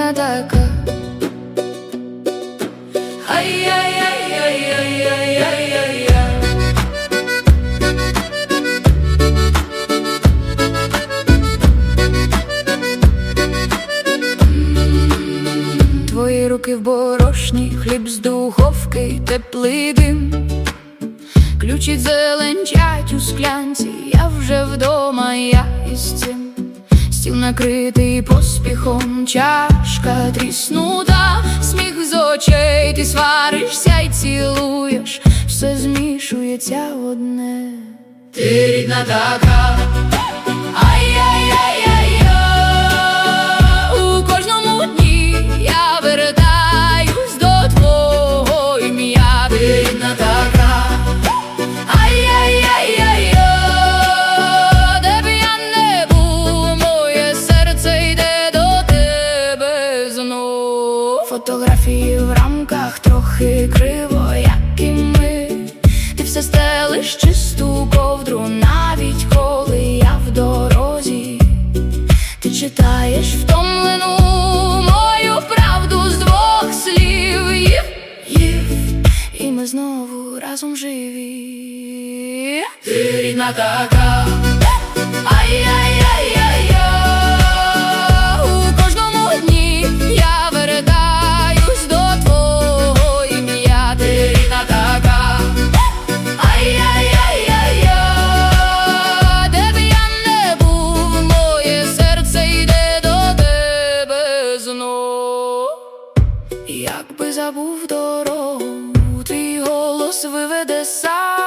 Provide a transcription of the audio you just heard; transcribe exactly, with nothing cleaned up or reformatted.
рідна така. Ай-яй-яй-яй-яй-яй-яй-яй. Твої руки в борошні, хліб з духовки, теплий дим, ключі зеленчать у склянці, я вже вдома, я із цим. Стіл накритий поспіхом, чашка тріснута, сміх з очей, ти сваришся й цілуєш, все змішується в одне. Ти рідна така, ай-яй-яй-яй-яй. У кожному дні я вертаюсь до твого ім'я. Ти рідна така, ай-яй-яй-яй. Де б я не був, моє серце йде до тебе знов. Фотографії в рамках трохи криво, як і ми. Ти все стелиш чисту ковдру, навіть коли я в дорозі. Ти читаєш втомлену мою правду з двох слів. Їв, їв, і ми знову разом живі. Ти рідна така, ай-яй-яй-яй-яй. У кожному дні я вертаюсь до твого ім'я. Ти рідна така, ай-яй-яй-яй-яй. Де б я не був, моє серце йде до тебе знов. Якби забув дорогу, твій голос виведе сам.